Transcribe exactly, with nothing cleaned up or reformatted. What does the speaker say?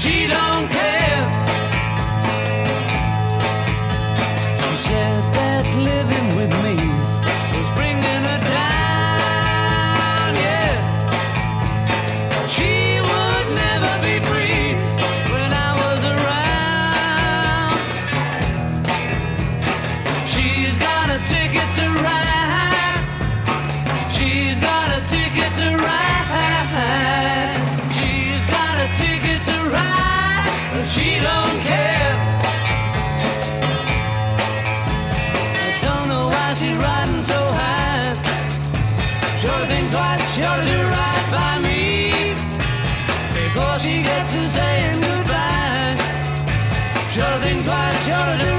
she don't care. She said that living with me was bringing her down, yeah. She would never be free when I was around. She's got a ticket to ride. She's got a ticket to ride. She's got a ticket to ride, but she don't care. I don't know why she's riding so high. Sure think twice, sure to do right by me before she gets to saying goodbye. Sure think twice, sure to do